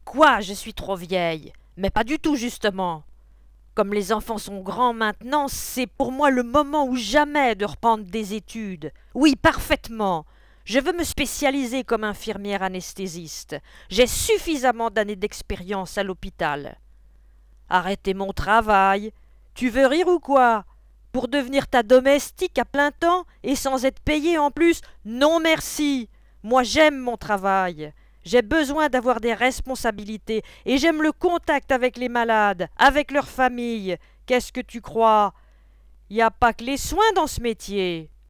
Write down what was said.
Quoi, je suis trop vieille? Mais pas du tout, justement. Comme les enfants sont grands maintenant, c'est pour moi le moment ou jamais de reprendre des études. Oui, parfaitement. Je veux me spécialiser comme infirmière anesthésiste. J'ai suffisamment d'années d'expérience à l'hôpital. Arrêter mon travail. Tu veux rire ou quoi? Pour devenir ta domestique à plein temps et sans être payée en plus? Non merci. Moi j'aime mon travail. J'ai besoin d'avoir des responsabilités et j'aime le contact avec les malades, avec leurs familles. Qu'est-ce que tu crois? Y a pas que les soins dans ce métier.